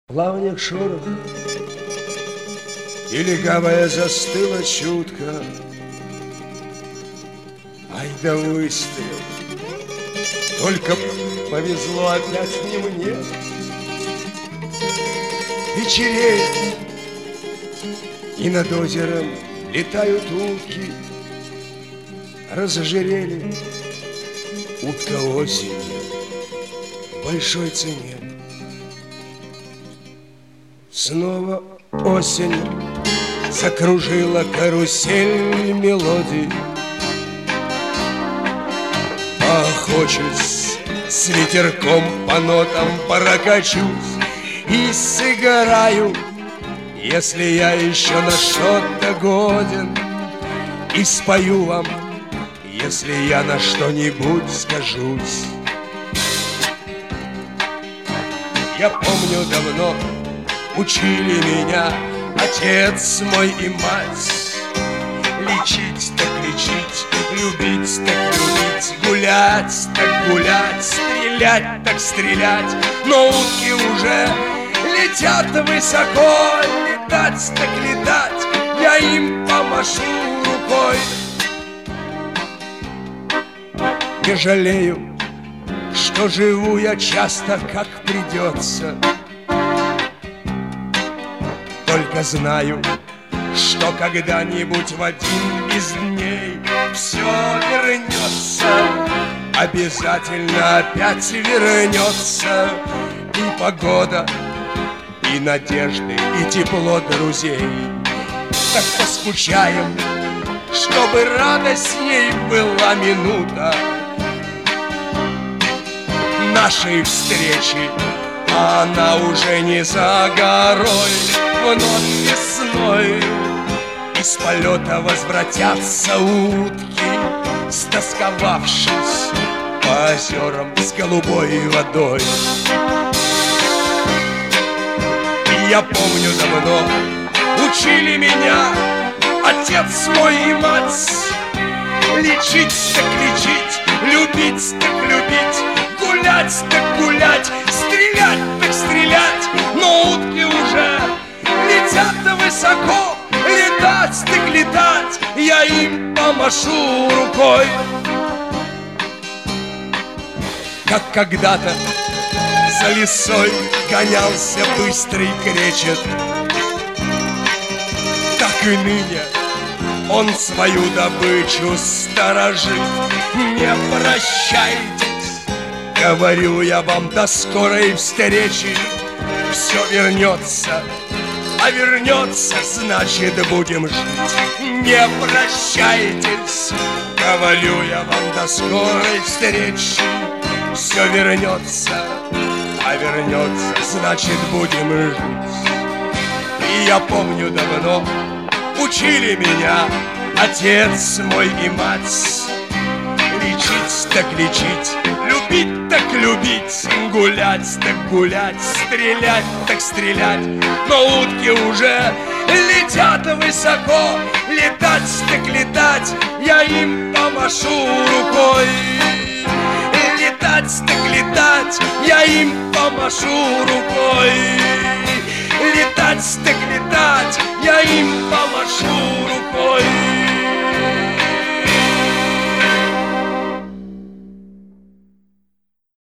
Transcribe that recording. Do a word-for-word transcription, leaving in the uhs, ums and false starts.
плавник шорох, и легавая застыла чутко. Ай да выстрел, только повезло опять не мне. Вечереет, и над озером летают утки. Разожирели утка осенью в большой цене. Снова осень закружила карусель мелодий. Поохочусь, с ветерком по нотам прокачусь и сыграю, если я еще на что-то годен, и спою вам, если я на что-нибудь скажусь. Я помню, давно учили меня отец мой и мать. Лечить так лечить, любить так любить, гулять так гулять, стрелять так стрелять. Но утки уже летят высоко, летать так летать, я им помашу рукой. Не жалею, что живу я часто, как придется. Только знаю, что когда-нибудь в один из дней все вернется. Обязательно опять вернется. И погода, и надежды, и тепло друзей. Так поскучаем, чтобы радостней была минута нашей встречи. А она уже не за горой. Вновь весной из полета возвратятся утки, стосковавшись по озерам с голубой водой. И я помню, давно учили меня отец мой и мать. Лечить так лечить, любить так любить, гулять так гулять, стрелять так стрелять. Но утки уже летят высоко, летать так летать, я им помашу рукой. Как когда-то за лисой гонялся быстрый кречет, так и ныне он свою добычу сторожит. Не прощайтесь, говорю я вам, до скорой встречи. Все вернется, а вернется, значит будем жить. Не прощайтесь, говорю я вам, до скорой встречи. Все вернется, а вернется, значит будем жить. И я помню, давно учили меня отец мой и мать. Лечить так лечить, любить так любить, гулять так гулять, стрелять так стрелять. Но утки уже летят высоко, летать так летать, я им помашу рукой. Летать так летать, я им помашу рукой. Летать так летать, я им помашу рукой.